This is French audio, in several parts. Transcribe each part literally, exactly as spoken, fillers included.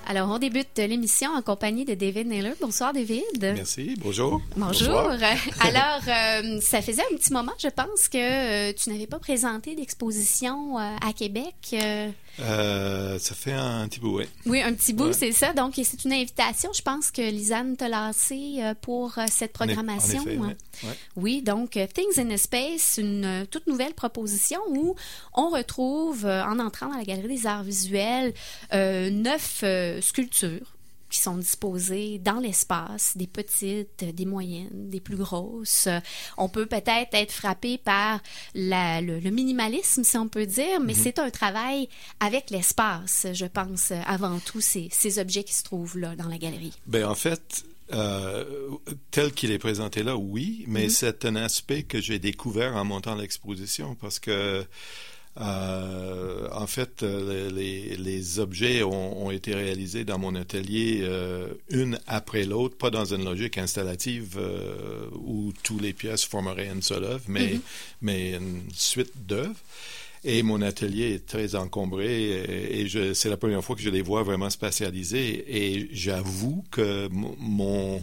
Alors, on débute l'émission en compagnie de David Naylor. Bonsoir, David. Merci. Bonjour. Bonjour. Bonsoir. Alors, euh, ça faisait un petit moment, je pense, que euh, tu n'avais pas présenté d'exposition euh, à Québec. Euh... Euh, ça fait un petit bout, oui. Oui, un petit bout, ouais. C'est ça. Donc, c'est une invitation. Je pense que Lisanne t'a lancé euh, pour euh, cette programmation. En effet, oui. Ouais. Oui, donc euh, Things in a Space, une euh, toute nouvelle proposition où on retrouve, euh, en entrant dans la Galerie des Arts visuels, euh, neuf euh, sculptures qui sont disposées dans l'espace, des petites, des moyennes, des plus grosses. On peut peut-être être frappé par la, le, le minimalisme, si on peut dire, mais mm-hmm. c'est un travail avec l'espace, je pense, avant tout, ces, ces objets qui se trouvent là dans la galerie. Bien, en fait, euh, tel qu'il est présenté là, oui, mais mm-hmm. c'est un aspect que j'ai découvert en montant l'exposition parce que Euh, en fait, les, les objets ont, ont été réalisés dans mon atelier euh, une après l'autre, pas dans une logique installative euh, où toutes les pièces formeraient une seule œuvre, mais, mm-hmm. mais une suite d'œuvres. Et mon atelier est très encombré et, et je, c'est la première fois que je les vois vraiment spatialisés. Et j'avoue que m- mon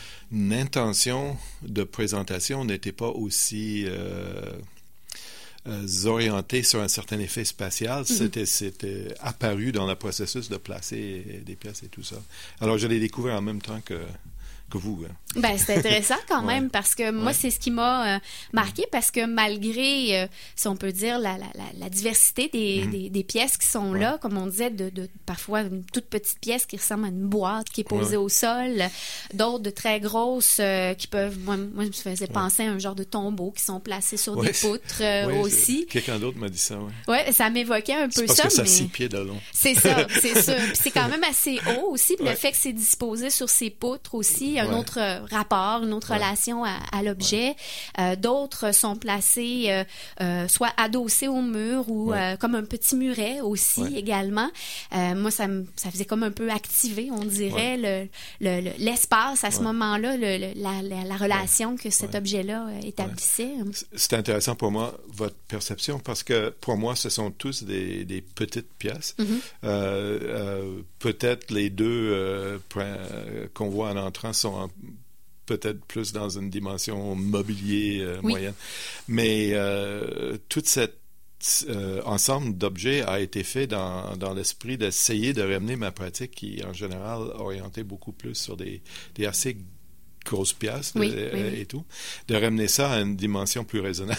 intention de présentation n'était pas aussi... Euh, Euh, orienté sur un certain effet spatial, mm-hmm. c'était, c'était apparu dans le processus de placer des pièces et tout ça. Alors, je l'ai découvert en même temps que, que vous. Hein. Ben, c'est intéressant quand même, ouais. parce que moi, ouais. c'est ce qui m'a euh, marqué, parce que malgré, euh, si on peut dire, la, la, la diversité des, mm-hmm. des, des pièces qui sont ouais. là, comme on disait, de, de parfois une toute petite pièce qui ressemble à une boîte qui est posée ouais. au sol, d'autres de très grosses euh, qui peuvent, moi, moi, je me faisais ouais. penser à un genre de tombeau qui sont placés sur ouais. des poutres euh, ouais, aussi. Quelqu'un d'autre m'a dit ça, oui. Oui, ça m'évoquait un c'est peu parce ça. Parce que mais... ça six pieds de long. C'est ça, c'est ça. Puis c'est quand même assez haut aussi, puis ouais. le fait que c'est disposé sur ces poutres aussi, un ouais. autre rapport, une autre ouais. relation à, à l'objet. Ouais. Euh, d'autres sont placés euh, euh, soit adossés au mur ou ouais. euh, comme un petit muret aussi ouais. également. Euh, moi, ça, me, ça faisait comme un peu activer, on dirait, ouais. le, le, le, l'espace à ce ouais. moment-là, le, le, la, la, la relation ouais. que cet ouais. objet-là euh, établissait. Ouais. C'est intéressant pour moi, votre perception, parce que pour moi, ce sont tous des, des petites pièces. Mm-hmm. Euh, euh, peut-être les deux euh, qu'on voit en entrant sont en peut-être plus dans une dimension mobilier euh, oui. moyenne. Mais euh, tout cet euh, ensemble d'objets a été fait dans, dans l'esprit d'essayer de ramener ma pratique qui est en général orientée beaucoup plus sur des, des assez grosses pièces oui, euh, oui, oui. et tout, de ramener ça à une dimension plus raisonnable.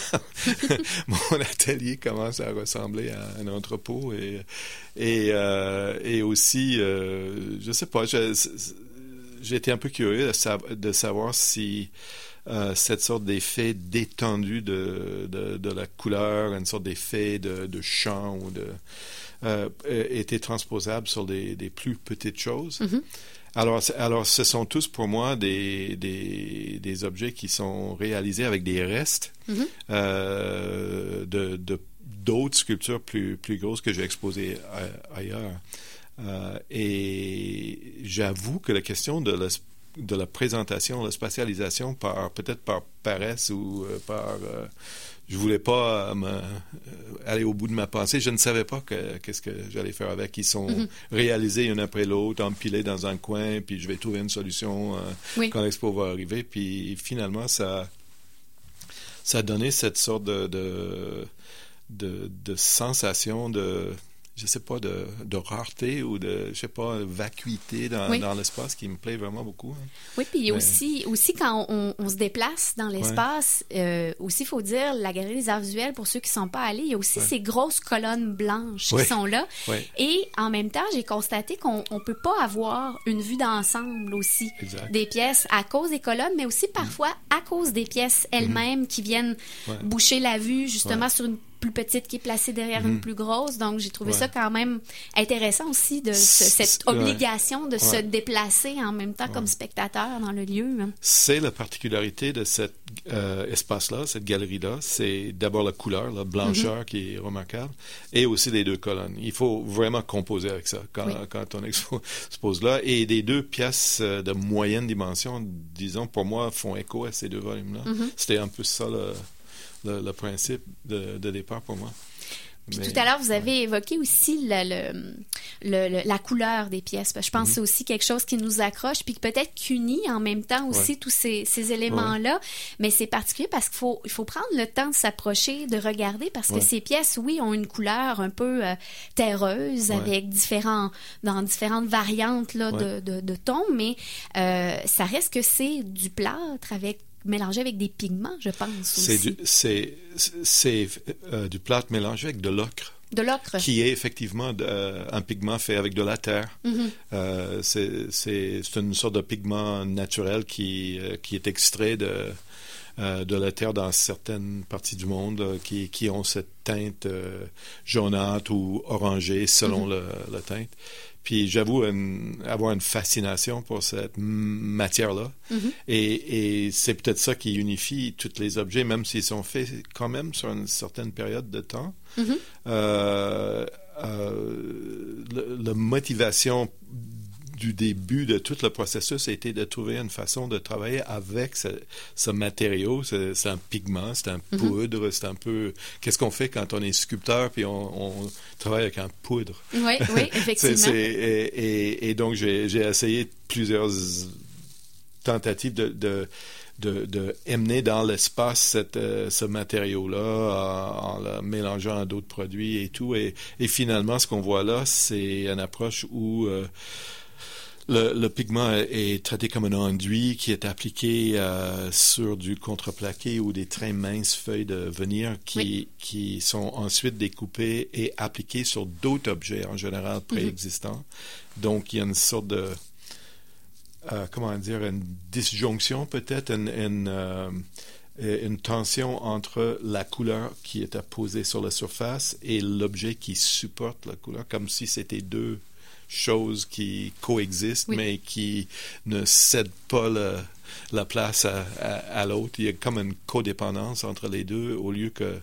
Mon atelier commence à ressembler à un entrepôt et, et, euh, et aussi, euh, je sais pas, je, j'ai été un peu curieux de, sa- de savoir si euh, cette sorte d'effet détendu de, de, de la couleur, une sorte d'effet de, de champ ou de, euh, était transposable sur des, des plus petites choses. Mm-hmm. Alors, alors, ce sont tous pour moi des, des, des objets qui sont réalisés avec des restes mm-hmm. euh, de, de, d'autres sculptures plus, plus grosses que j'ai exposées a, ailleurs. Euh, et j'avoue que la question de la, de la présentation, la spatialisation, par, peut-être par paresse ou euh, par... Euh, je voulais pas euh, me, euh, aller au bout de ma pensée. Je ne savais pas que, qu'est-ce que j'allais faire avec. Ils sont mm-hmm. réalisés une après l'autre, empilés dans un coin, puis je vais trouver une solution euh, oui. quand l'expo va arriver. Puis finalement, ça, ça a donné cette sorte de, de, de, de sensation de... je sais pas, de, de rareté ou de, je sais pas, vacuité dans, oui. dans l'espace qui me plaît vraiment beaucoup. Hein. Oui, puis Mais... aussi, aussi quand on, on se déplace dans l'espace, ouais. euh, aussi, il faut dire, la Galerie des Arts visuels, pour ceux qui ne sont pas allés, il y a aussi ouais. ces grosses colonnes blanches oui. qui sont là. Oui. Et en même temps, j'ai constaté qu'on ne peut pas avoir une vue d'ensemble aussi exact. Des pièces à cause des colonnes, mais aussi parfois mm. à cause des pièces elles-mêmes mm. qui viennent ouais. boucher la vue justement ouais. sur une plus petite qui est placée derrière mm-hmm. une plus grosse. Donc, j'ai trouvé ouais. ça quand même intéressant aussi, de ce, cette obligation de ouais. se déplacer en même temps ouais. comme spectateur dans le lieu. Hein. C'est la particularité de cet euh, espace-là, cette galerie-là. C'est d'abord la couleur, la blancheur mm-hmm. qui est remarquable, et aussi les deux colonnes. Il faut vraiment composer avec ça quand, oui. quand on expose là. Et les deux pièces de moyenne dimension, disons, pour moi, font écho à ces deux volumes-là. Mm-hmm. C'était un peu ça le... Le, le principe de, de départ pour moi. Puis Mais, tout à l'heure, vous avez ouais. évoqué aussi le, le, le, le, la couleur des pièces. Je pense mm-hmm. que c'est aussi quelque chose qui nous accroche, puis peut-être qu'unit en même temps aussi ouais. tous ces, ces éléments-là. Ouais. Mais c'est particulier parce qu'il faut, il faut prendre le temps de s'approcher, de regarder, parce que ouais. ces pièces, oui, ont une couleur un peu euh, terreuse, ouais. avec différents, dans différentes variantes là, ouais. de, de, de tons, mais euh, ça reste que c'est du plâtre avec mélangé avec des pigments, je pense c'est aussi. Du, c'est c'est euh, du plâtre mélangé avec de l'ocre. De l'ocre. Qui est effectivement de, euh, un pigment fait avec de la terre. Mm-hmm. Euh, c'est, c'est, c'est une sorte de pigment naturel qui, euh, qui est extrait de, euh, de la terre dans certaines parties du monde euh, qui, qui ont cette teinte euh, jaunâtre ou orangée selon mm-hmm. le, la teinte. Puis j'avoue une, avoir une fascination pour cette matière-là. Mm-hmm. Et, et c'est peut-être ça qui unifie tous les objets, même s'ils sont faits quand même sur une certaine période de temps. Mm-hmm. Euh, euh, le, la motivation du début de tout le processus a été de trouver une façon de travailler avec ce, ce matériau. C'est, c'est un pigment, c'est un mm-hmm. poudre, c'est un peu... Qu'est-ce qu'on fait quand on est sculpteur puis on, on travaille avec un poudre? Oui, oui, effectivement. c'est, c'est, et, et, et donc, j'ai, j'ai essayé plusieurs tentatives de... de de, de amener dans l'espace cette, euh, ce matériau-là en, en le mélangeant à d'autres produits et tout. Et, et finalement, ce qu'on voit là, c'est une approche où euh, le, le pigment est traité comme un enduit qui est appliqué euh, sur du contreplaqué ou des très minces feuilles de veneer qui, oui. qui sont ensuite découpées et appliquées sur d'autres objets, en général préexistants. Mm-hmm. Donc, il y a une sorte de... Euh, comment dire, une disjonction peut-être, une, une, euh, une tension entre la couleur qui est apposée sur la surface et l'objet qui supporte la couleur, comme si c'était deux choses qui coexistent, oui. mais qui ne cèdent pas le, la place à, à, à l'autre. Il y a comme une codépendance entre les deux, au lieu que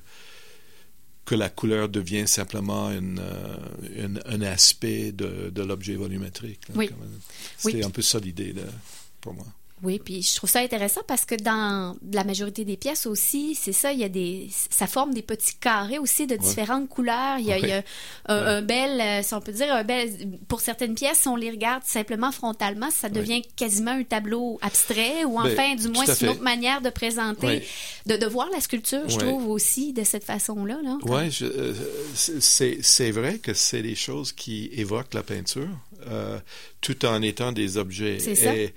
que la couleur devient simplement une, euh, une, un aspect de, de l'objet volumétrique. Là, oui. C'était oui. un peu ça l'idée là, pour moi. Oui, puis je trouve ça intéressant parce que dans la majorité des pièces aussi, c'est ça, il y a des, ça forme des petits carrés aussi de différentes ouais. couleurs. Il y a, ouais. il y a un, ouais. un bel, si on peut dire, un bel, pour certaines pièces, si on les regarde simplement frontalement, ça devient ouais. quasiment un tableau abstrait ou enfin, ben, du moins, c'est une autre manière de présenter, ouais. de, de voir la sculpture, je ouais. trouve aussi, de cette façon-là. Là, oui, euh, c'est, c'est vrai que c'est des choses qui évoquent la peinture. Euh, tout en étant des objets. C'est ça. Et,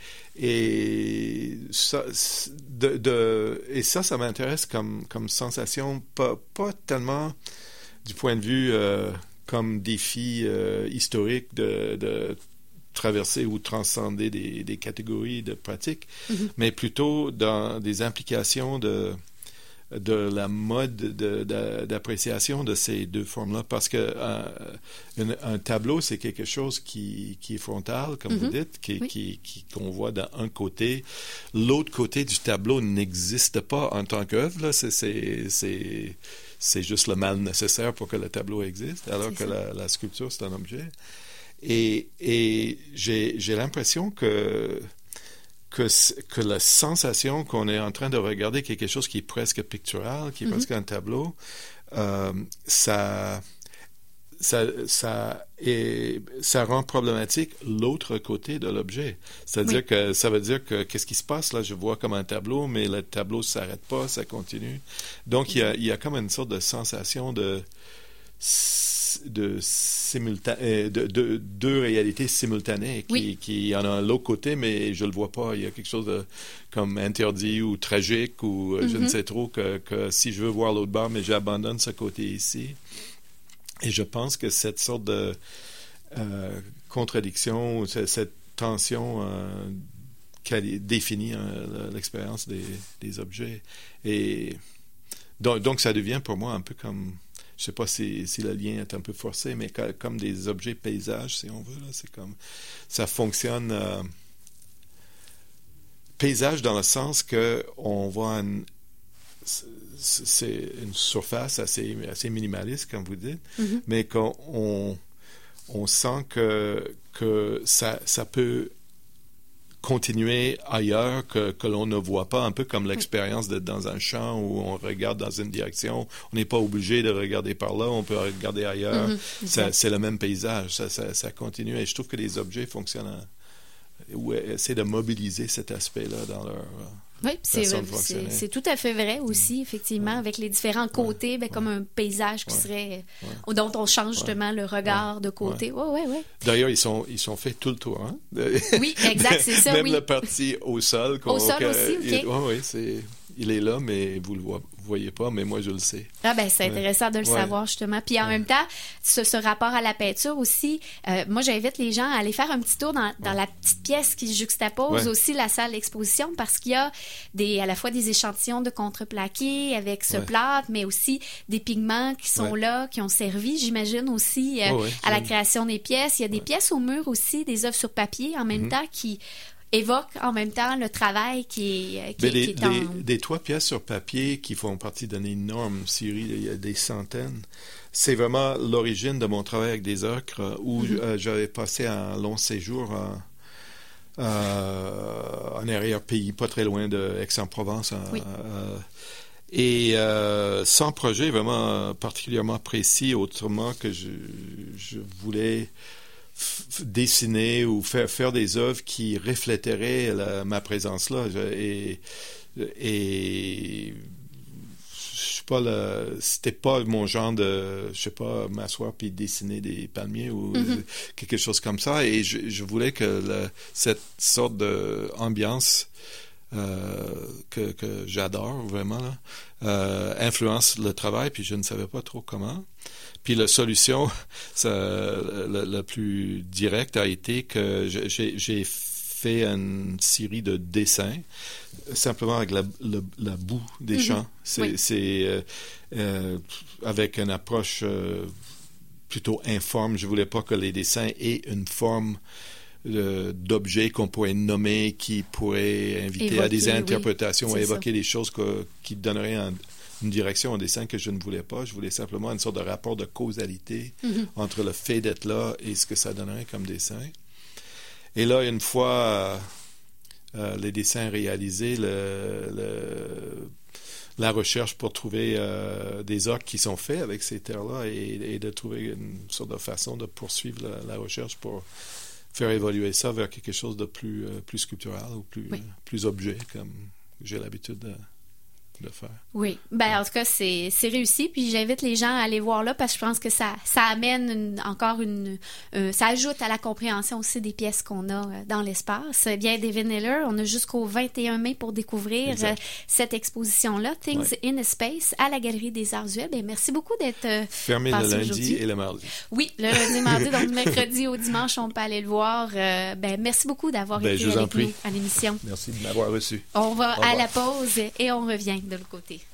et ça, de, de, et ça, ça m'intéresse comme, comme sensation, pas, pas tellement du point de vue euh, comme défi euh, historique de, de traverser ou transcender des, des catégories de pratiques, mm-hmm. mais plutôt dans des implications de de la mode de, de, d'appréciation de ces deux formes-là, parce que euh, un, un tableau, c'est quelque chose qui, qui est frontal, comme mm-hmm. vous dites, qui, oui. qui, qui, qu'on voit d'un côté. L'autre côté du tableau n'existe pas en tant qu'œuvre, là. C'est, c'est, c'est, c'est juste le mal nécessaire pour que le tableau existe, alors c'est que la, la sculpture, c'est un objet. Et, et j'ai, j'ai l'impression que Que, que la sensation qu'on est en train de regarder quelque chose qui est presque pictural, qui est mm-hmm. presque un tableau, euh, ça, ça, ça, est, ça rend problématique l'autre côté de l'objet. C'est-à-dire oui. que ça veut dire que qu'est-ce qui se passe là? Je vois comme un tableau, mais le tableau ne s'arrête pas, ça continue. Donc, mm-hmm. il y a, il y a comme une sorte de sensation de... de simulta- de, de deux réalités simultanées qui, oui. qui y en a l'autre côté, mais je le vois pas. Il y a quelque chose de comme interdit ou tragique ou mm-hmm. je ne sais trop que, que si je veux voir l'autre bord, mais j'abandonne ce côté ici. Et je pense que cette sorte de euh, contradiction, cette tension euh, qui définit euh, l'expérience des, des objets. Et donc, donc ça devient pour moi un peu comme je ne sais pas si, si le lien est un peu forcé, mais comme des objets paysages, si on veut. Là, c'est comme ça fonctionne euh, paysage dans le sens que on voit une, c'est une surface assez, assez minimaliste, comme vous dites, mm-hmm. mais qu'on on, on sent que, que ça, ça peut continuer ailleurs que, que l'on ne voit pas, un peu comme l'expérience d'être dans un champ où on regarde dans une direction. On n'est pas obligé de regarder par là, on peut regarder ailleurs. Mm-hmm. Ça, c'est le même paysage, ça, ça, ça continue. Et je trouve que les objets fonctionnent à, ou essaient de mobiliser cet aspect-là dans leur... Oui, c'est, c'est, c'est tout à fait vrai aussi, effectivement, ouais. avec les différents côtés, ouais. ben, comme ouais. un paysage qui ouais. serait... Ouais. dont on change justement ouais. le regard ouais. de côté. Oui, oui, oui. D'ailleurs, ils sont, ils sont faits tout le tour. Hein? Oui, exact, c'est ça, Même oui. la partie au sol. Au sol aussi, OK. Oui, oui, c'est... Il est là, mais vous ne le voyez pas, mais moi, je le sais. Ah ben, c'est intéressant ouais. de le ouais. savoir, justement. Puis en ouais. même temps, ce, ce rapport à la peinture aussi, euh, moi, j'invite les gens à aller faire un petit tour dans, dans ouais. la petite pièce qui juxtapose ouais. aussi la salle d'exposition, parce qu'il y a des, à la fois des échantillons de contreplaqué avec ce ouais. plâtre, mais aussi des pigments qui sont ouais. là, qui ont servi, j'imagine, aussi euh, oh ouais, à la création des pièces. Il y a des ouais. pièces au mur aussi, des œuvres sur papier, en même mm-hmm. temps, qui... évoque en même temps le travail qui est, qui, des, qui est en... des, des trois pièces sur papier qui font partie d'une énorme série, il y a des centaines. C'est vraiment l'origine de mon travail avec des ocres où mm-hmm. euh, j'avais passé un long séjour en, euh, en arrière-pays, pas très loin de Aix-en-Provence. Oui. Euh, et euh, sans projet vraiment particulièrement précis, autrement que je, je voulais... dessiner ou faire, faire des œuvres qui refléteraient la, ma présence là. Et, et je sais pas, le, c'était pas mon genre de, je sais pas, m'asseoir puis dessiner des palmiers ou mm-hmm. quelque chose comme ça. Et je, je voulais que le, cette sorte d'ambiance euh, que, que j'adore vraiment, là, euh, influence le travail, puis je ne savais pas trop comment. Puis la solution, ça, la, la plus directe a été que j'ai, j'ai fait une série de dessins, simplement avec la, la, la boue des mm-hmm. champs. C'est, oui. c'est euh, euh, avec une approche euh, plutôt informe. Je voulais pas que les dessins aient une forme euh, d'objet qu'on pourrait nommer, qui pourrait inviter évoquer, à des interprétations oui, ou évoquer ça. Des choses que, qui donneraient un... une direction, un dessin que je ne voulais pas. Je voulais simplement une sorte de rapport de causalité mm-hmm. entre le fait d'être là et ce que ça donnerait comme dessin. Et là, une fois euh, les dessins réalisés, le, le, la recherche pour trouver euh, des ocres qui sont faits avec ces terres-là et, et de trouver une sorte de façon de poursuivre la, la recherche pour faire évoluer ça vers quelque chose de plus, euh, plus sculptural ou plus, oui. euh, plus objet, comme j'ai l'habitude de... de faire. Oui. Ben, en tout cas, c'est, c'est réussi. Puis j'invite les gens à aller voir là parce que je pense que ça, ça amène une, encore une... Euh, ça ajoute à la compréhension aussi des pièces qu'on a euh, dans l'espace. Bien, David Naylor, on a jusqu'au vingt et un mai pour découvrir euh, cette exposition-là, Things ouais. in Space, à la Galerie des Arts Visuels. Ben, merci beaucoup d'être euh, fermé le lundi aujourd'hui. Et le mardi. Oui, le lundi et mardi. Donc, du mercredi au dimanche, on peut aller le voir. Euh, ben, merci beaucoup d'avoir ben, été avec nous à l'émission. Merci de m'avoir reçu. On va à la pause et on revient de l'autre côté.